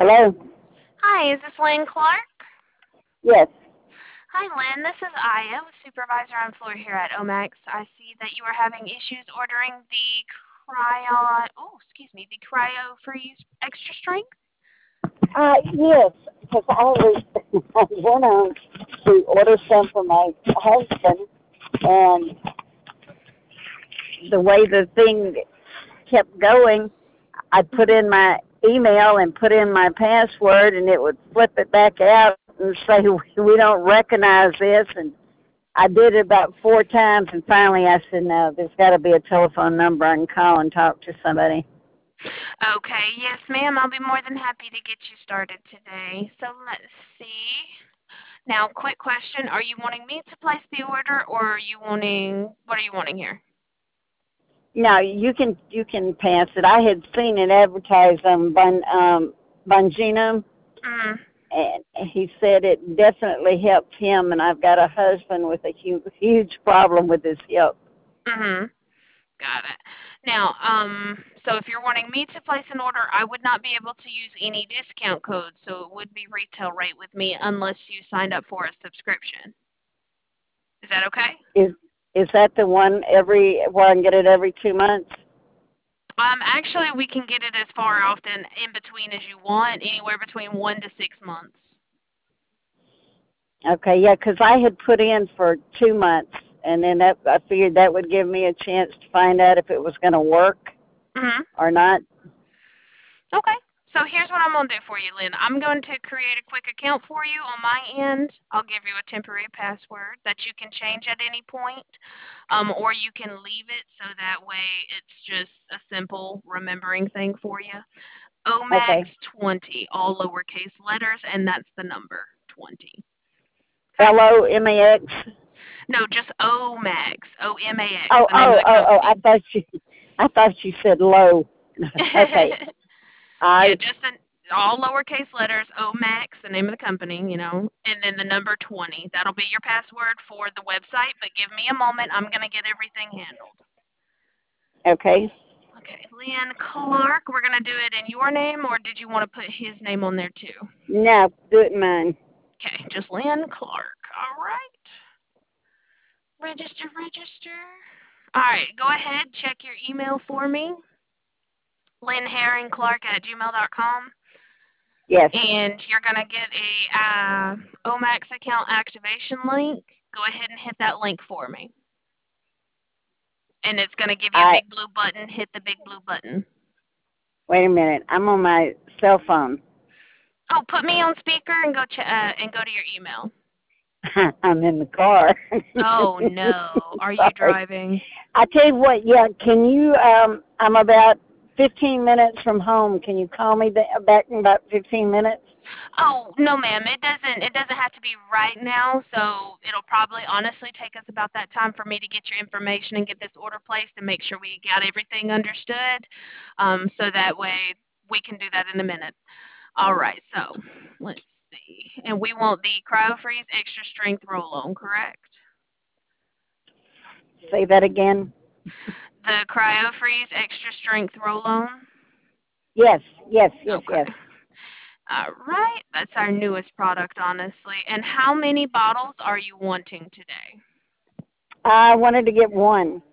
Hello? Hi, is this Lynn Clark? Yes. Hi, Lynn. This is Aya with Supervisor on floor here at Omax. I see that you are having issues ordering the the Cryo Freeze Extra Strength. Yes, because I went to order some for my husband, and the way the thing kept going, I put in my email and put in my password, and it would flip it back out and say, we don't recognize this. And I did it about 4 times, and finally I said, no, there's got to be a telephone number I can call and talk to somebody. Okay, yes, ma'am. I'll be more than happy to get you started today. So let's see. Now, quick question. Are you wanting me to place the order or what are you wanting here? No, you can pass it. I had seen it advertised on Bongino, Mm, and he said it definitely helped him. And I've got a husband with a huge problem with his hip. mm-hmm. Got it. Now, so if you're wanting me to place an order, I would not be able to use any discount code, so it would be retail rate with me unless you signed up for a subscription. Is that okay? Is is that the one where I can get it every 2 months? Actually, we can get it as far often in between as you want, anywhere between 1 to 6 months. Okay, yeah, because I had put in for 2 months, and then I figured that would give me a chance to find out if it was going to work Mm-hmm. or not. Okay. So here's what I'm going to do for you, Lynn. I'm going to create a quick account for you on my end. I'll give you a temporary password that you can change at any point, or you can leave it so that way it's just a simple remembering thing for you. Okay. OMAX20, all lowercase letters, and that's the number 20. Okay? LOMAX. No, just OMAX, OMAX, Oh, the name of oh, the oh, oh! I company. thought you said low. Okay. All Yeah, right. just all lowercase letters, OMAX, the name of the company, and then the number 20. That'll be your password for the website, but give me a moment. I'm going to get everything handled. Okay. Okay, Lynn Clark, we're going to do it in your name, or did you want to put his name on there too? Now do it mine. Okay, just Lynn Clark. All right. Register, register. All right, go ahead, check your email for me. LynnHerringClark@gmail.com. Yes. And you're going to get a Omax account activation link. Go ahead and hit that link for me. And it's going to give you a I big blue button. Hit the big blue button. Wait a minute. I'm on my cell phone. Oh, put me on speaker and and go to your email. I'm in the car. Oh no, are you Sorry. driving? I tell you what. Yeah. Can you? I'm about 15 minutes from home. Can you call me back in about 15 minutes? Oh no, ma'am. It doesn't have to be right now. So it'll probably honestly take us about that time for me to get your information and get this order placed and make sure we got everything understood. So that way we can do that in a minute. All right, so let's see. And we want the CryoFreeze Extra Strength Roll-On, correct? Say that again. The CryoFreeze Extra Strength Roll-On? Yes. Yes. Yes. Okay. Yes. All right, that's our newest product, honestly. And how many bottles are you wanting today? I wanted to get one.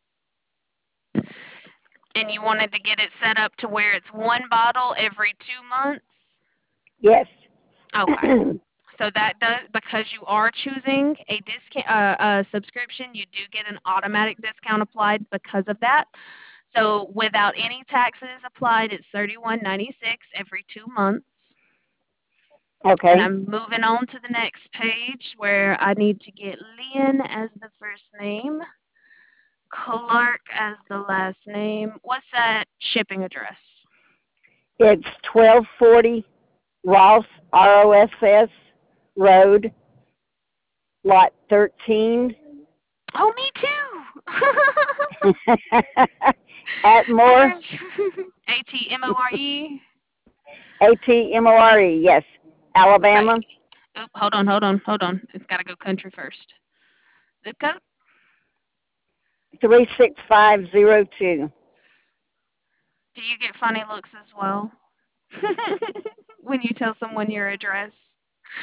And you wanted to get it set up to where it's one bottle every 2 months? Yes. Okay. So that does, because you are choosing a subscription, you do get an automatic discount applied because of that. So without any taxes applied, it's $31.96 every 2 months. And Okay. I'm moving on to the next page where I need to get Lynn as the first name, Clark as the last name. What's that shipping address? It's 1240 Ross ROSS Road, Lot 13. Oh, me too. Atmore, ATMORE. ATMORE, yes, Okay. Alabama, Oop, hold on. It's got to go country first. Zip code? 36502. Do you get funny looks as well? when you tell someone your address?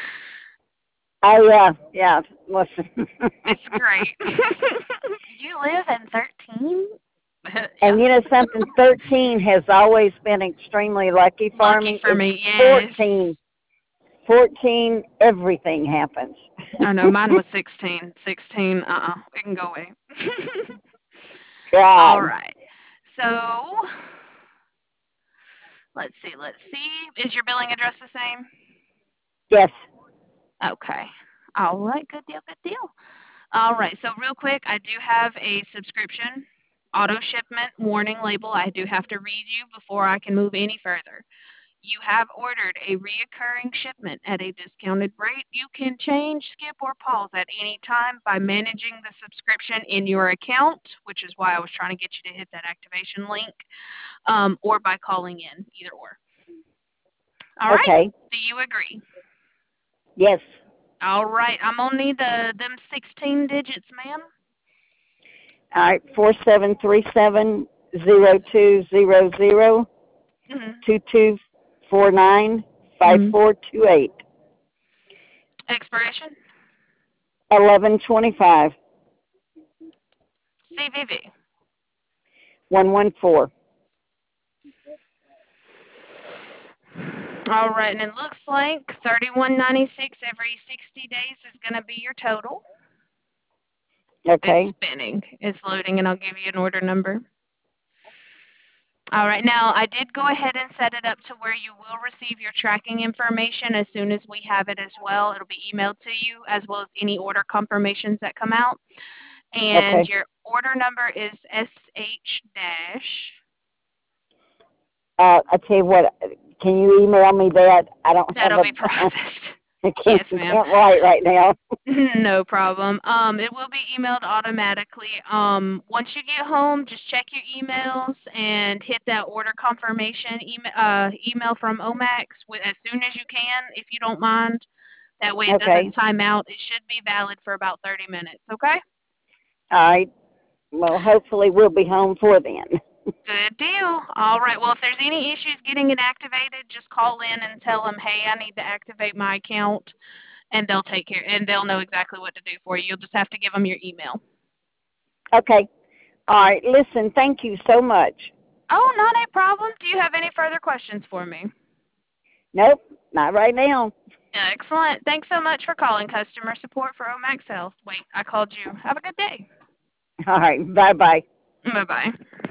Oh yeah. Listen. It's great. You live in 13? Yeah. And you know something, 13 has always been extremely lucky for Lucky me. for It's me, 14. yes. 14, everything happens. Oh no, mine was 16. 16, it can go away. All God. right. So, let's see. Is your billing address the same? Yes. Okay. All right, good deal, good deal. All right, so real quick, I do have a subscription auto shipment warning label I do have to read you before I can move any further. You have ordered a reoccurring shipment at a discounted rate. You can change, skip, or pause at any time by managing the subscription in your account, which is why I was trying to get you to hit that activation link, or by calling in, either or. All right, Okay. do you agree? Yes. All right, I'm gonna need them 16 digits, ma'am. All right. 47370200 Mm-hmm. 2249 Mm-hmm. 5428 Expiration, 1125 CVV. 114. All right, and it looks like 31.96 every 60 days is gonna be your total. It's Okay. spinning. It's loading, and I'll give you an order number. All right, now I did go ahead and set it up to where you will receive your tracking information as soon as we have it as well. It'll be emailed to you as well as any order confirmations that come out. And Okay. your order number is SH dash. I tell you what, can you email me that? I don't have That'll be processed. I Yes, ma'am. can't write right now. No problem. It will be emailed automatically. Once you get home, just check your emails and hit that order confirmation email from Omax as soon as you can, if you don't mind. That way it doesn't Okay. time out. It should be valid for about 30 minutes, okay? All right. Well, hopefully we'll be home for then. Good deal. All right. Well, if there's any issues getting it activated, just call in and tell them, hey, I need to activate my account, and they'll take care, and they'll know exactly what to do for you. You'll just have to give them your email. Okay. All right. Listen, thank you so much. Oh, not a problem. Do you have any further questions for me? Nope, not right now. Excellent. Thanks so much for calling customer support for Omax Health. Wait, I called you. Have a good day. All right. Bye bye. Bye bye.